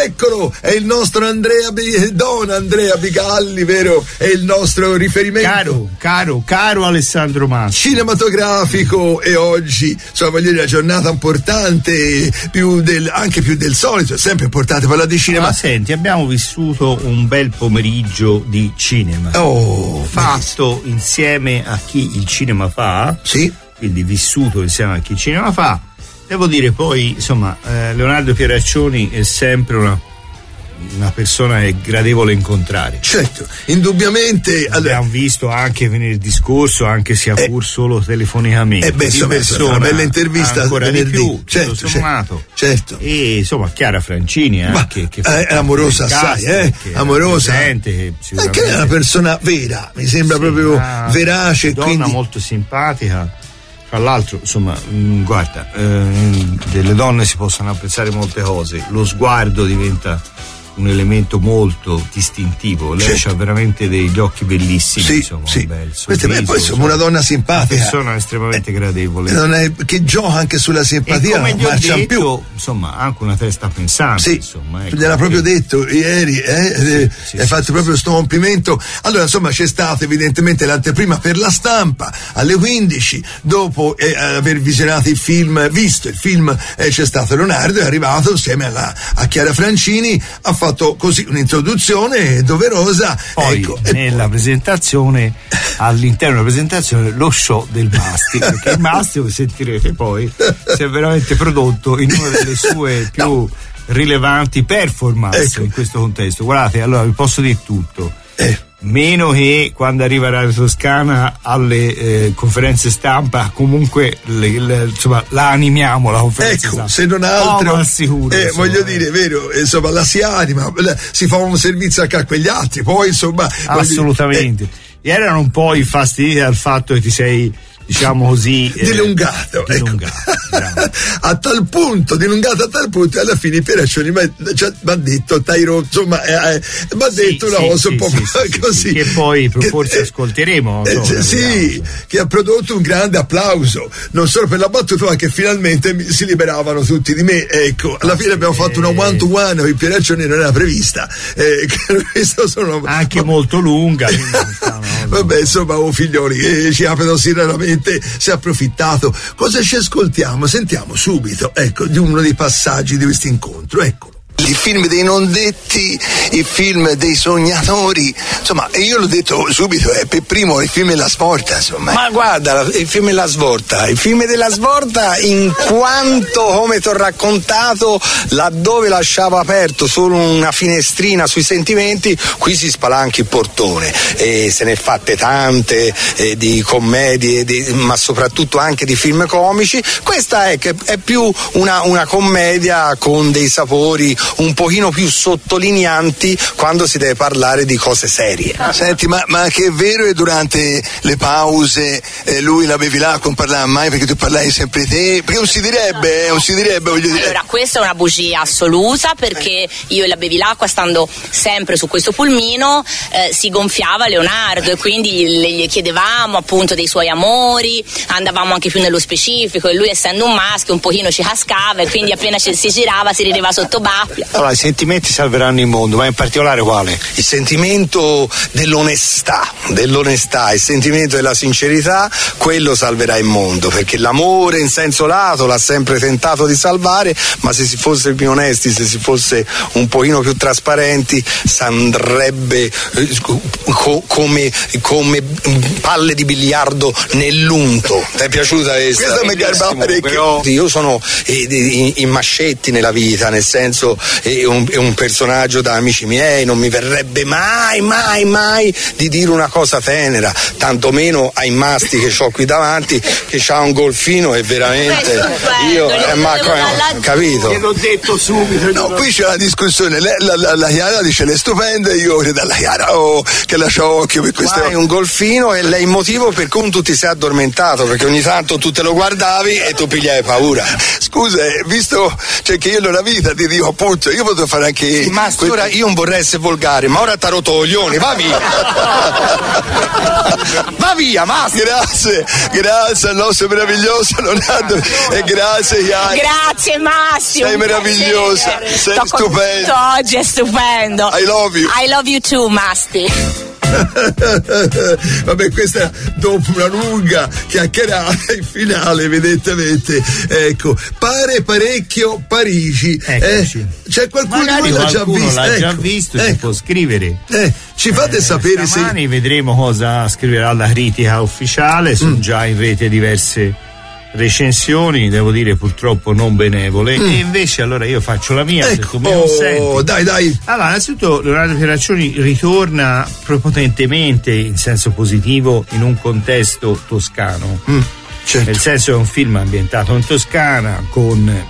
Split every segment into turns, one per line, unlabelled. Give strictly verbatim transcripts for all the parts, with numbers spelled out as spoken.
Eccolo, è il nostro Andrea B- Don Andrea Bigalli, vero? È il nostro riferimento.
Caro, caro, caro Alessandro Massi.
Cinematografico, e oggi, insomma, voglio dire, una giornata importante, più del, anche più del solito, è sempre importante parlare di cinema.
Ma senti, abbiamo vissuto un bel pomeriggio di cinema.
Oh,
fatto
bellissimo.
Insieme a chi il cinema fa.
Sì.
Quindi vissuto insieme a chi il cinema fa. Devo dire poi, insomma, eh, Leonardo Pieraccioni è sempre una, una persona che è gradevole incontrare.
Certo, indubbiamente.
Abbiamo allora, visto anche venerdì scorso, anche sia pur eh, solo telefonicamente.
E eh beh, insomma, è una bella intervista
ancora
venerdì.
Di più,
certo,
tutto sommato.
Certo.
E insomma, Chiara Francini anche, che
è amorosa assai, eh? Amorosa.
Presente,
anche è una persona vera, mi sembra sì, proprio verace.
Donna
quindi...
molto simpatica. Tra l'altro, insomma, mh, guarda, eh, delle donne si possono apprezzare molte cose, lo sguardo diventa un elemento molto distintivo. Lei
certo.
ha veramente degli occhi bellissimi,
sì,
insomma,
sì.
un bel
sorriso, poi insomma, insomma una donna simpatica,
una persona estremamente eh, gradevole,
non è, che gioca anche sulla simpatia,
e come
non
gli ho
marcia
detto,
più.
Insomma, anche una testa pensante,
sì,
insomma, ecco,
gliel'ha proprio
che...
detto ieri, eh? sì, eh, sì, hai sì, fatto sì, proprio questo sì. complimento. Allora, insomma, c'è stata evidentemente l'anteprima per la stampa alle quindici, dopo eh, aver visionato il film, visto il film, eh, c'è stato Leonardo, è arrivato insieme alla, a Chiara Francini, ha fatto così un introduzione doverosa.
Poi
ecco,
nella
poi...
presentazione, all'interno della presentazione, lo show del Masti, perché il Masti, come sentirete poi, si è veramente prodotto in una delle sue più no. rilevanti performance ecco. in questo contesto. Guardate, allora vi posso dire tutto.
Eh.
Meno che quando arriva Radio Toscana alle eh, conferenze stampa, comunque le, le, insomma la animiamo la conferenza
ecco,
stampa.
Se non altro
oh, sicuro,
eh,
insomma,
voglio
eh.
dire, vero, insomma la si anima, si fa un servizio anche a quegli altri, poi insomma
assolutamente
dire,
eh. E erano un po' infastiditi dal fatto che ti sei, diciamo così, eh,
dilungato,
dilungato
ecco. a tal punto, dilungato a tal punto, e alla fine Pieraccioni mi ha detto Tairo, insomma, eh, mi ha detto sì, una cosa sì, un po'
sì, sì,
così.
Sì, che poi
che,
forse
eh,
ascolteremo.
Eh,
so,
sì, che ha prodotto un grande applauso, non solo per la battuta, ma che finalmente si liberavano tutti di me. Ecco, alla fine abbiamo fatto una one to one che Pieraccioni non era prevista. Eh, questo sono,
anche
ma,
molto lunga.
Vabbè, insomma, oh figlioli, eh, ci aprono sinceramente. Si è approfittato. Cosa ci ascoltiamo? Sentiamo subito, ecco, di uno dei passaggi di questo incontro, eccolo. Il film dei non detti, il film dei sognatori, insomma, e io l'ho detto subito, è per primo il film della svolta, insomma.
Ma guarda, il film della svolta, il film della svolta in quanto, come ti ho raccontato, laddove lasciavo aperto solo una finestrina sui sentimenti, qui si spalanca il portone, e se ne fatte tante eh, di commedie, di, ma soprattutto anche di film comici. Questa è, che è più una, una commedia con dei sapori un pochino più sottolineanti quando si deve parlare di cose serie.
Senti, ma, ma che è vero che durante le pause eh, lui la Bevilacqua non parlava mai perché tu parlavi sempre te? Perché non si direbbe, eh, non si direbbe, voglio dire.
Allora, questa è una bugia assoluta, perché io e la Bevilacqua, stando sempre su questo pulmino, eh, si gonfiava Leonardo, e quindi gli, gli chiedevamo appunto dei suoi amori, andavamo anche più nello specifico, e lui, essendo un maschio, un pochino ci cascava, e quindi appena ci, si girava si rideva sotto baffia.
Allora, i sentimenti salveranno il mondo, ma in particolare quale? Il sentimento dell'onestà, dell'onestà, il sentimento della sincerità, quello salverà il mondo, perché l'amore in senso lato l'ha sempre tentato di salvare, ma se si fosse più onesti, se si fosse un pochino più trasparenti, s'andrebbe eh, co- come, come palle di biliardo nell'unto. Ti è piaciuta questa?
Questa mi garba parecchio.
Io sono eh, in, in mascetti nella vita, nel senso è un, è un personaggio da amici miei, non mi verrebbe mai, mai, mai di dire una cosa tenera, tantomeno ai masti che ho qui davanti, che c'ha un golfino e veramente io, eh, ma capito?
Gliel'ho detto subito.
No, qui c'è una discussione, la, la, la, la Chiara dice le stupende, io credo alla Chiara, oh, che lascia occhio per queste
cose. Hai un golfino, e lei il motivo per cui tu ti sei addormentato, perché ogni tanto tu te lo guardavi e tu pigliavi paura.
Scusa, visto cioè, che io nella vita ti dico appunto tutto, io potevo fare anche.
Ma que- ora io non vorrei essere volgare, ma ora t'ha rotto coglioni, va via! Va via, Mastro!
Grazie, grazie al nostro meraviglioso Leonardo e grazie Ian.
Grazie Massimo.
Sei meravigliosa, sei
T'ho
stupendo.
Oggi è stupendo.
I love you.
I love you too, Masti.
Vabbè, questa dopo una lunga chiacchierata in finale, evidentemente, ecco, pare parecchio Parigi.
Eccoci.
Eh, c'è qualcuno
Magari
che l'ha già visto?
l'ha
ecco,
già visto,
ecco.
ci può scrivere.
Eh, ci fate
eh,
sapere
stamani
se
vedremo cosa scriverà la critica ufficiale. Sono
Mm.
già in rete diverse recensioni, devo dire purtroppo non benevole,
Mm.
e invece allora io faccio la mia, se
ecco.
tu mi
Oh,
consenti.
dai, dai.
Allora, innanzitutto Leonardo Pieraccioni ritorna prepotentemente in senso positivo in un contesto toscano.
Mm, certo.
Nel senso è un film ambientato in Toscana con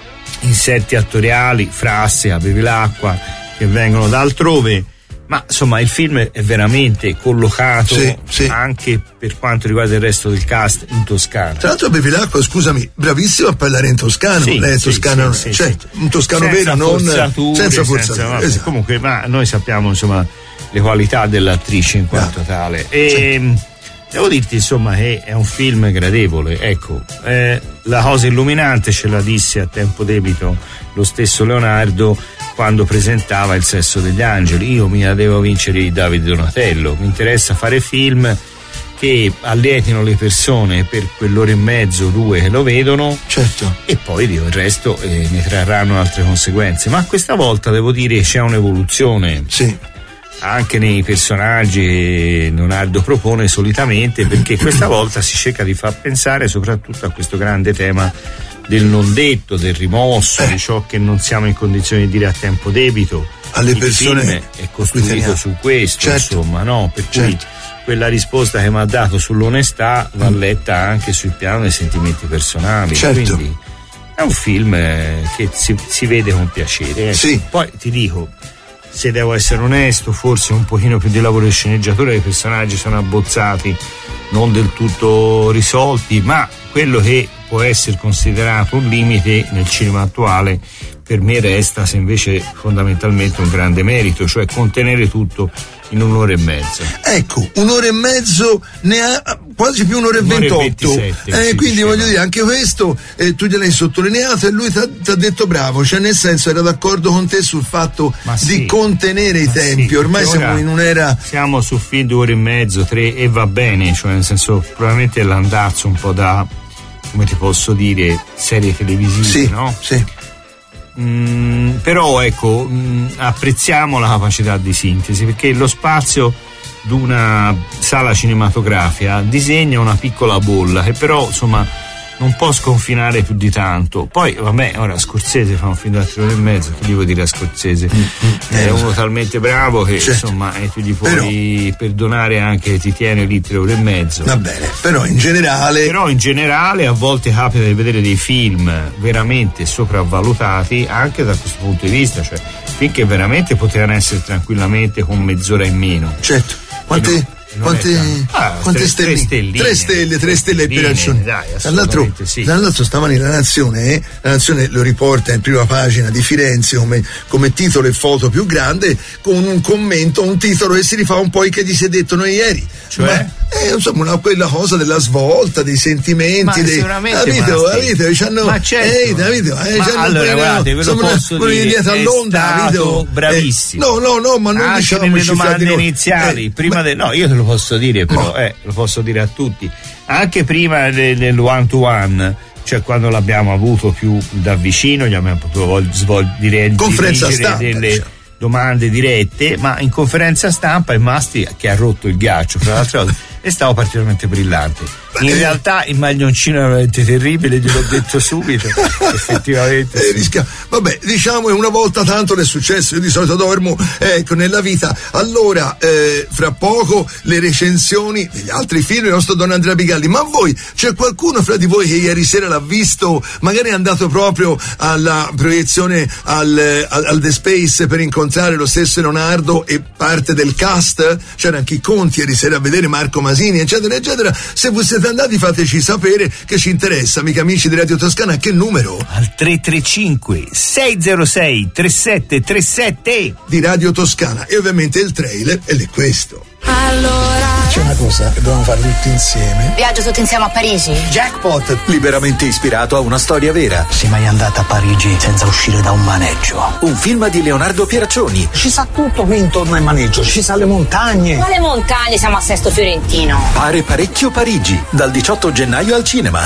inserti attoriali, frasse, a Bevilacqua che vengono da altrove, ma insomma il film è veramente collocato
Sì, sì.
anche per quanto riguarda il resto del cast in Toscana.
Tra l'altro Bevilacqua, scusami, bravissimo a parlare in toscano.
Sì,
Lei è
sì,
toscano,
sì, sì,
certo,
sì.
un toscano
Senza
vero, non
forzature,
senza forzature.
senza- vabbè,
Esatto.
Comunque, ma noi sappiamo insomma le qualità dell'attrice in quanto
Ah,
tale. E devo dirti insomma che è un film gradevole. Ecco, eh, la cosa illuminante ce la disse a tempo debito lo stesso Leonardo quando presentava Il sesso degli angeli. Io mi devo vincere di Davide Donatello, mi interessa fare film che allietino le persone per quell'ora e mezzo, due che lo vedono,
Certo.
e poi dico, il resto eh, ne trarranno altre conseguenze. Ma questa volta devo dire c'è un'evoluzione
Sì.
anche nei personaggi che Leonardo propone solitamente, perché questa volta si cerca di far pensare soprattutto a questo grande tema del non detto, del rimosso, di ciò che non siamo in condizione di dire a tempo debito.
Alle
Il
persone
film è costruito
italiane.
su questo,
Certo.
insomma, no? Per cui
Certo.
quella risposta che mi ha dato sull'onestà va letta anche sul piano dei sentimenti personali.
Certo.
Quindi è un film eh, che si, si vede con piacere. Ecco.
Sì.
Poi ti dico, se devo essere onesto, forse un pochino più di lavoro di sceneggiatura, i personaggi sono abbozzati, non del tutto risolti, ma quello che può essere considerato un limite nel cinema attuale per me resta se invece fondamentalmente un grande merito, cioè contenere tutto in un'ora e mezza.
Ecco, un'ora e mezzo, ne ha quasi più un'ora e
Un'ora e
ventotto.
ventisette,
Eh,
si
quindi
diceva.
voglio dire, anche questo eh, tu gliel'hai sottolineato e lui ti ha detto bravo, cioè nel senso era d'accordo con te sul fatto
Ma
di
sì.
contenere i
Ma
tempi.
sì,
Ormai
perché
siamo
ora
in un'era.
Siamo su film due ore e mezzo, tre, e va bene, cioè nel senso probabilmente è l'andazzo un po' da, come ti posso dire, serie televisive,
Sì,
no?
sì.
Mm, però ecco, mm, apprezziamo la capacità di sintesi, perché lo spazio di una sala cinematografica disegna una piccola bolla che però insomma non può sconfinare più di tanto. Poi vabbè, ora Scorsese fa un film da tre ore e mezzo, che devo dire a Scorsese? È uno talmente bravo che
Certo.
insomma eh, tu gli puoi perdonare anche che ti tiene lì tre ore e mezzo.
Va bene, però in generale.
Però in generale a volte capita di vedere dei film veramente sopravvalutati anche da questo punto di vista, cioè film che veramente potevano essere tranquillamente con mezz'ora in meno.
Certo. Quante,
non- non
quante,
è tanto. Ah,
quante
tre-
stelle?
tre stelline.
Tre stelle, tre stelle
Stelline,
per Accioni.
dai,
Tra l'altro,
assolutamente sì.
tra l'altro stamani la Nazione, eh, la Nazione lo riporta in prima pagina di Firenze come, come titolo e foto più grande, con un commento, un titolo che si rifà un po' che ti si è detto noi ieri.
Cioè?
Ma, eh, insomma, una, quella cosa della svolta, dei sentimenti,
Ma
dei.
sicuramente,
Capito?
Masti.
Capito? C'hanno,
Ma certo.
eh, capito? Eh,
Ma
c'hanno
allora,
quella-
guardate, ve lo
insomma,
posso
quelli
dire,
dietro
è
all'onda,
stato
capito?
bravissimo.
Eh, no, no, no, ma non
anche
diciamo
nelle
cifra di
domande
noi.
iniziali,
Eh,
prima
ma-
de- no, io te lo posso dire però, eh, lo posso dire a tutti, anche prima de- del one to one, cioè quando l'abbiamo avuto più da vicino, gli abbiamo potuto svolgere
Conferenza stampa,
delle
diciamo.
domande dirette, ma in conferenza stampa il Masti, che ha rotto il ghiaccio fra l'altra cosa, è stato particolarmente brillante. In
Eh.
realtà il maglioncino era veramente terribile, gliel'ho detto subito, effettivamente
Eh,
sì.
rischia- Vabbè, diciamo che una volta tanto è successo, io di solito dormo, ecco, nella vita. Allora, eh, fra poco le recensioni degli altri film del nostro Don Andrea Bigalli. Ma voi, c'è qualcuno fra di voi che ieri sera l'ha visto, magari è andato proprio alla proiezione al, al, al The Space per incontrare lo stesso Leonardo e parte del cast? C'erano anche i Conti ieri sera a vedere Marco Tomasini, eccetera eccetera. Se voi siete andati fateci sapere, che ci interessa, amici amici di Radio Toscana. Che numero?
Al tre tre cinque sei zero sei tre sette tre sette
di Radio Toscana. E ovviamente il trailer ed è questo.
Allora
c'è una cosa che dobbiamo fare tutti insieme.
Viaggio tutti insieme a Parigi?
Jackpot,
liberamente ispirato a una storia vera.
Sei mai andata a Parigi senza uscire da un maneggio?
Un film di Leonardo Pieraccioni.
Ci sa tutto qui intorno al maneggio, ci sa le montagne.
Quale montagne? Siamo a Sesto Fiorentino.
Pare parecchio Parigi, dal diciotto gennaio al cinema.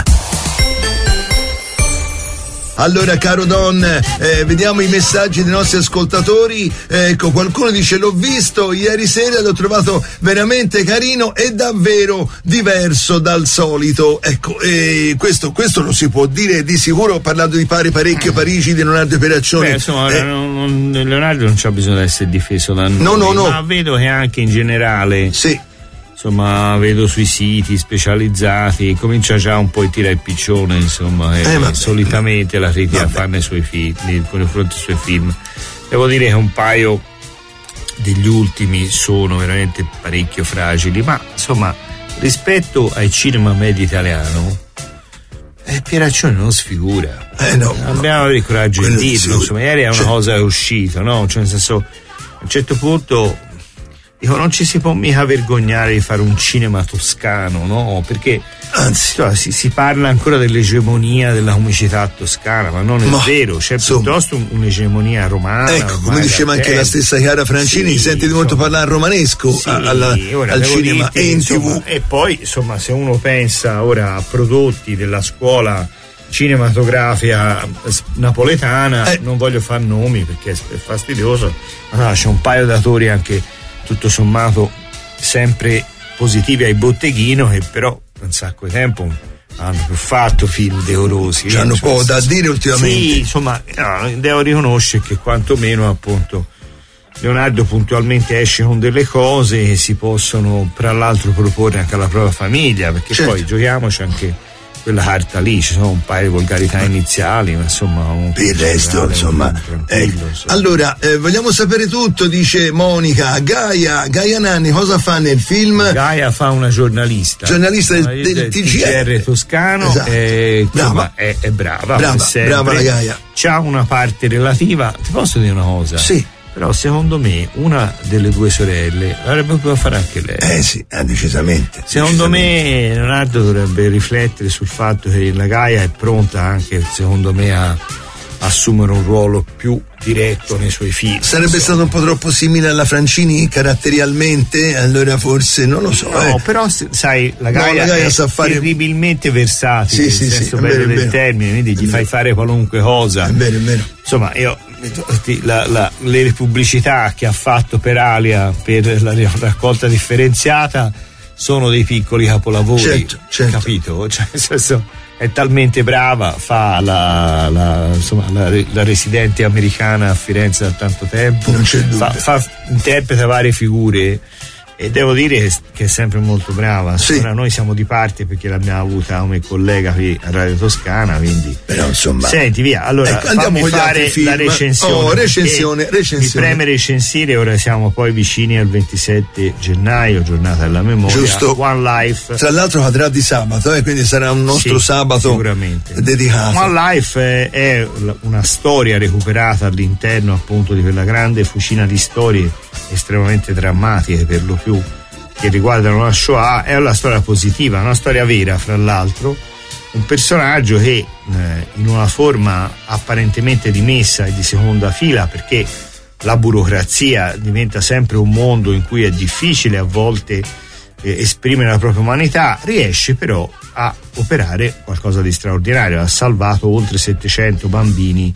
Allora, caro Don, eh, vediamo i messaggi dei nostri ascoltatori. Ecco, qualcuno dice: l'ho visto ieri sera, l'ho trovato veramente carino e davvero diverso dal solito. Ecco, eh, questo, questo lo si può dire di sicuro, parlando di Pare parecchio Parigi di Leonardo Pieraccioni.
Beh, insomma,
eh,
non, non, Leonardo non c'ha bisogno di essere difeso da noi,
no, no, no.
ma vedo che anche in generale,
sì,
insomma, vedo sui siti specializzati, comincia già un po' a tirare il piccione, insomma, e
eh, vabbè,
solitamente la critica
vabbè.
fa nei suoi film, nei confronti dei suoi film. Devo dire che un paio degli ultimi sono veramente parecchio fragili, ma insomma, rispetto al cinema medio italiano, eh, Pieraccioni non sfigura.
Eh, no,
Abbiamo
no.
il coraggio
Quello
di
di
dirlo,
sicuro.
insomma, ieri è una
Cioè-
cosa che è uscita, no? Cioè, nel senso, a un certo punto dico, non ci si può mica vergognare di fare un cinema toscano, no? Perché
Anzi,
cioè, si, si parla ancora dell'egemonia della comicità toscana, ma non è
Ma,
vero, c'è
insomma,
piuttosto un'egemonia romana.
ecco, come
ormai
diceva
da
anche la
tempo.
stessa Chiara Francini,
Sì,
senti di molto
insomma.
parlare romanesco
Sì,
a- alla-
ora
al
devo
cinema
dirti,
e in
insomma,
tivù.
e poi insomma, se uno pensa ora a prodotti della scuola cinematografica napoletana,
Eh.
non voglio far nomi perché è fastidioso, ma c'è un paio d'atori anche tutto sommato sempre positivi ai botteghino, che però un sacco di tempo hanno più fatto film decorosi.
C'hanno
eh, cioè,
poco da dire ultimamente.
Sì, insomma, no, devo riconoscere che quantomeno appunto Leonardo puntualmente esce con delle cose che si possono tra l'altro proporre anche alla propria famiglia, perché
Certo.
poi giochiamoci anche quella carta lì, ci sono un paio di volgarità iniziali, ma insomma un
Per il resto,
generale,
insomma,
tranquillo,
ecco.
insomma.
Allora, eh, vogliamo sapere tutto, dice Monica. Gaia, Gaia Nanni cosa fa nel film?
Gaia fa una giornalista,
Giornalista del-
Giornalista
del T G R
toscano,
Esatto.
e,
Brava.
insomma, è, è brava,
Brava,
come sempre.
brava la Gaia.
C'ha una parte relativa, ti posso dire una cosa?
Sì.
Però secondo me una delle due sorelle l'avrebbe potuto fare anche lei.
Eh sì, eh, decisamente.
Secondo
decisamente.
me Leonardo dovrebbe riflettere sul fatto che la Gaia è pronta anche, secondo me, a assumere un ruolo più diretto nei suoi film.
Sarebbe stato un po' troppo simile alla Francini caratterialmente, allora forse non lo so.
No,
eh.
però s- sai, la
No,
Gaia,
la Gaia
è
sa fare-
terribilmente versatile,
Sì,
nel
sì,
senso
sì, è
bello
vero, è
del
vero.
termine, quindi
È
gli
vero.
fai fare qualunque cosa.
È vero, è vero.
Insomma, io ti- la- la- le pubblicità che ha fatto per Alia per la raccolta differenziata sono dei piccoli capolavori,
Certo, certo.
capito? Cioè, nel senso, è talmente brava, fa la, la, insomma, la, la residente americana a Firenze da tanto tempo,
Non c'è dubbio.
fa, fa- interpreta varie figure e devo dire che, che è sempre molto brava.
Sì.
Ora noi siamo di parte perché l'abbiamo avuta come collega qui a Radio Toscana, quindi
Però insomma.
senti, via, allora
Ecco, andiamo
fammi
con gli altri
fare
film.
la recensione.
Oh,
perché
recensione, recensione.
Mi preme recensire, ora siamo poi vicini al ventisette gennaio, giornata della memoria.
Giusto.
One Life.
Tra l'altro cadrà di sabato, eh, quindi sarà un nostro
Sì,
sabato
sicuramente.
dedicato.
One Life è, è una storia recuperata all'interno appunto di quella grande fucina di storie estremamente drammatiche per lo più che riguardano la Shoah. È una storia positiva, una storia vera fra l'altro, un personaggio che eh, in una forma apparentemente dimessa e di seconda fila, perché la burocrazia diventa sempre un mondo in cui è difficile a volte eh, esprimere la propria umanità, riesce però a operare qualcosa di straordinario. Ha salvato oltre settecento bambini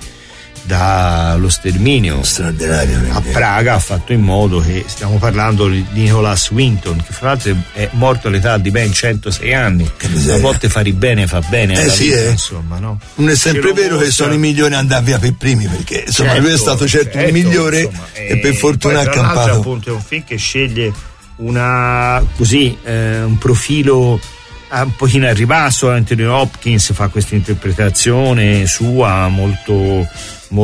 dallo sterminio.
Straordinario.
A Praga ha fatto in modo che, stiamo parlando di Nicholas Winton, che fra l'altro è morto all'età di ben centosei anni.
miseria.
A volte fare bene fa bene
Eh
alla
sì,
vita,
eh.
insomma, no?
Non è sempre
Ce lo
vero che
mostra.
sono i migliori ad andare via per primi, perché insomma
Certo,
lui è stato certo,
certo,
il migliore,
insomma,
e per fortuna
poi,
ha
tra l'altro,
accampato.
appunto è un film che sceglie una così eh, un profilo eh, un pochino al ribasso. Anthony Hopkins fa questa interpretazione sua molto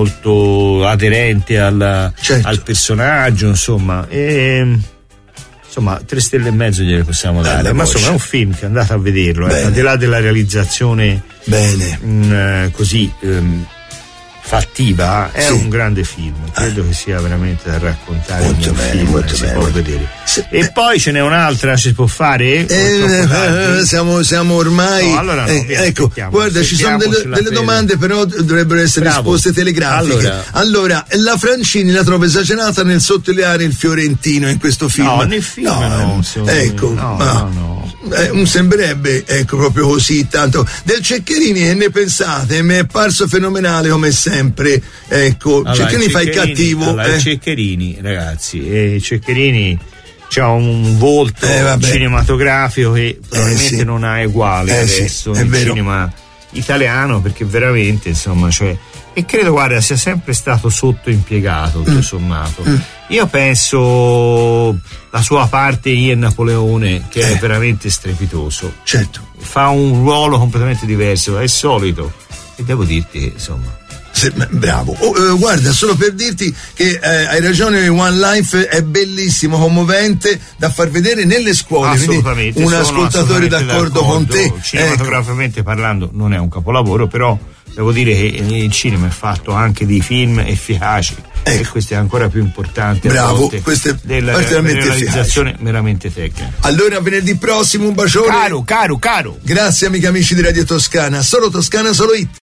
molto aderente alla,
Certo.
al personaggio, insomma, e insomma tre stelle e mezzo gliele possiamo dare. Bella ma voce. Insomma è un film che andate a vederlo, eh, al di là della realizzazione
bene
mh, così ehm, fattiva, è sì. un grande film, credo ah. che sia veramente da raccontare,
molto bene, film, molto
si
bene,
può
molto
vedere.
Se,
e eh, poi ce n'è un'altra, si può fare?
Eh, siamo, siamo ormai
no, allora no,
eh,
via,
ecco guarda ci sono delle, delle domande però dovrebbero essere Bravo. risposte telegrafiche. Allora. allora la Francini la trovo esagerata nel sottolineare il fiorentino in questo film.
No, nel film no, no so,
ecco
no,
ma,
no, no.
Eh, non sembrerebbe ecco proprio così tanto. Del Ceccherini che ne pensate? Mi è parso fenomenale come sempre, ecco. Allora, Ceccherini fa il cattivo
allora,
eh?
Ceccherini ragazzi e Ceccherini c'ha un volto
eh,
cinematografico che probabilmente eh, sì. non ha uguale
eh,
adesso
sì,
nel
vero.
cinema italiano, perché veramente insomma cioè e credo guarda sia sempre stato sottoimpiegato tutto mm. sommato mm. io penso la sua parte in Napoleone che eh. è veramente strepitoso,
certo
fa un ruolo completamente diverso, è solito e devo dirti che insomma
Se, bravo, oh, eh, guarda solo per dirti che eh, hai ragione, One Life è bellissimo, commovente da far vedere nelle scuole.
Assolutamente,
un ascoltatore d'accordo, d'accordo con te.
Cinematograficamente ecco. parlando non è un capolavoro, però devo dire che il cinema è fatto anche di film efficaci ecco. e questo è ancora più importante.
Bravo, questo è
della realizzazione efficace. Meramente tecnica.
Allora venerdì prossimo un bacione.
Caro, caro, caro.
Grazie amiche amici di Radio Toscana, solo Toscana, solo It.